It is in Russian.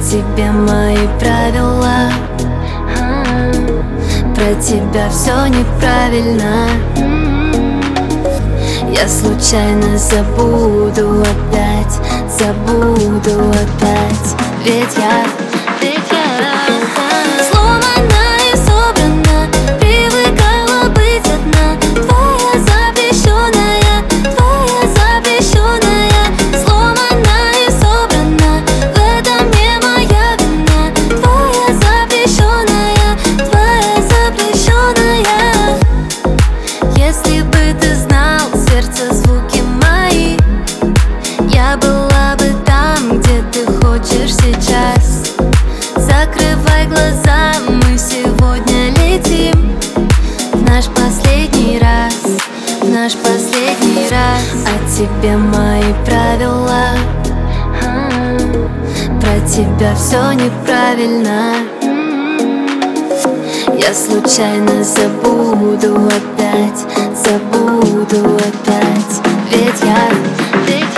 тебе мои правила. Про тебя все неправильно. Я случайно забуду опять, ведь я сломана и собрана, привыкала быть одна. Твоя запрещенная, сломана и собрана, в этом не моя вина. Твоя запрещенная. Если бы ты знал сердце звуки мои, я была бы там, где ты хочешь сейчас. Закрывай глаза, мы сегодня летим в наш последний раз, А тебе мои правила. Про тебя все неправильно. Я случайно забуду опять, ведь я